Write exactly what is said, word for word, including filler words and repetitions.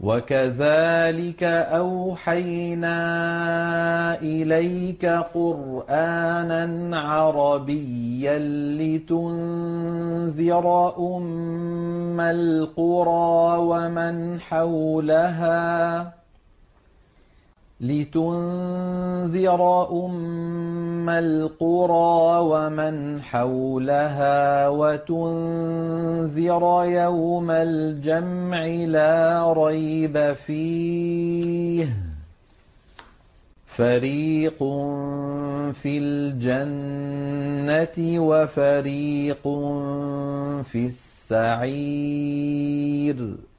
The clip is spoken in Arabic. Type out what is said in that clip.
وكذلك أوحينا إليك قرآنا عربيا لتنذر أم القرى ومن حولها لتنذر أم القرى ومن حولها وتنذر يوم الجمع لا ريب فيه فريق في الجنة وفريق في السعير